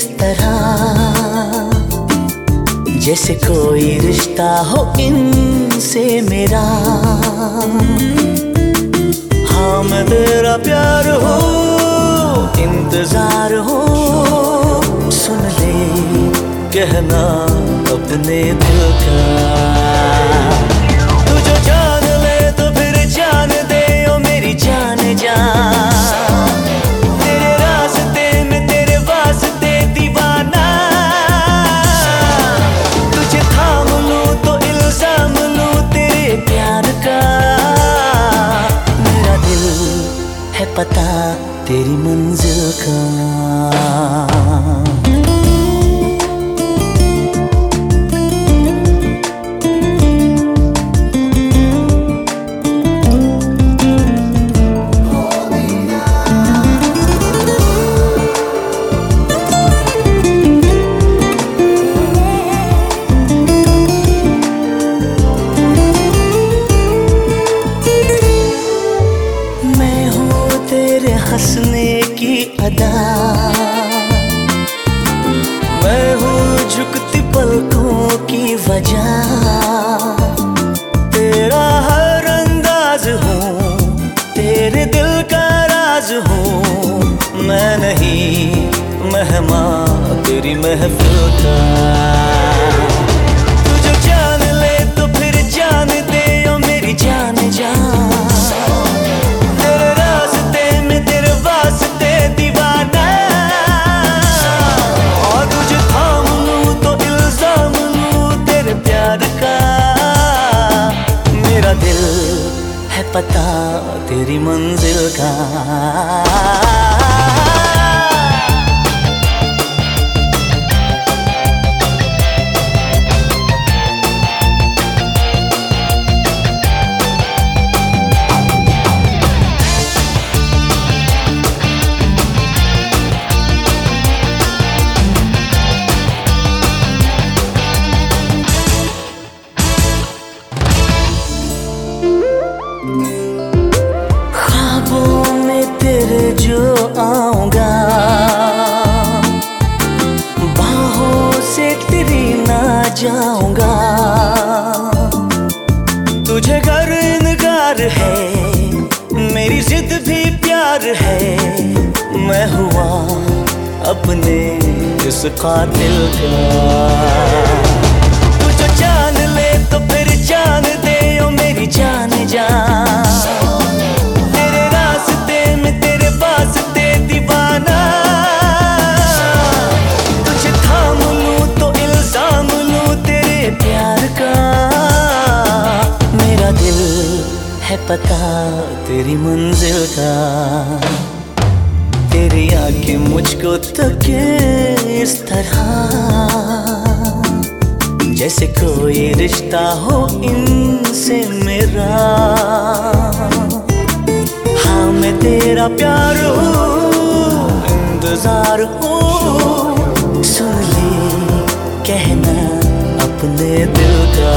इस तरह जैसे कोई रिश्ता हो इनसे मेरा। हाँ मैं तेरा प्यार हो, इंतजार हो, सुन ले कहना अपने दिल का। तू जो जान ले तो फिर जान दे ओ मेरी जान जा। तेरे रास्ते में तेरे वास्ते दीवाना। तुझे थाम लूं तो इल्जाम लूं तेरे प्यार का। मेरा दिल है पता तेरी मंजिल का। हंसने की अदा, मैं हूँ झुकती पलकों की वजह। तेरा हर अंदाज हूँ, तेरे दिल का राज हूँ। मैं नहीं मेहमान तेरी महफिल का। तू जो जान ले तो फिर जान दे ओ मेरी जान जा। दिल है पता तेरी मंजिल का। ख्वाबों में तेरे जो आऊंगा, बाहों से तेरी ना जाऊंगा। तुझे घर इनकार है, मेरी जिद भी प्यार है। मैं हुआ अपने इस कातिल का। तू जो जान ले तो फिर जान दे ओ मेरी जान जा। तेरे रास्ते में तेरे वास्ते दीवाना। तुझे थाम लूं तो इल्जाम लूं तेरे प्यार का। मेरा दिल है पता तेरी मंजिल का। तेरी आंखें मुझको तके इस तरह जैसे कोई रिश्ता हो इनसे मेरा। हाँ मैं तेरा प्यार हूँ, इंतजार हूँ, सुन ले कहना अपने दिल का।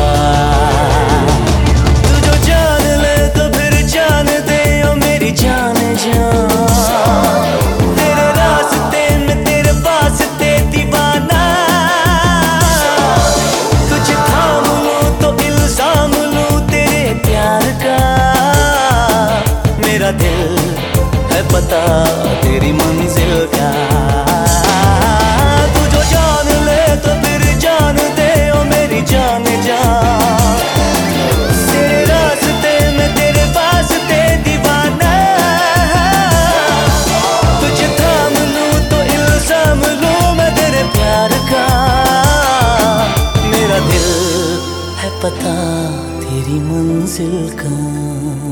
तू जो जान ले तो फिर जान दे ओ मेरी जान जा। तेरे रास्ते में तेरे वास्ते दीवाना। तुझे थाम लूं तो इल्जाम लूं तेरे प्यार का। मेरा दिल है पता तेरी मंजिल का। तू जो जान ले तो फिर जान दे ओ मेरी जान जा। तेरे रास्ते में तेरे वास्ते दीवाना। तुझे थाम लूं तो इल्जाम लूं मैं तेरे प्यार का। मेरा दिल है पता तेरी मंजिल का।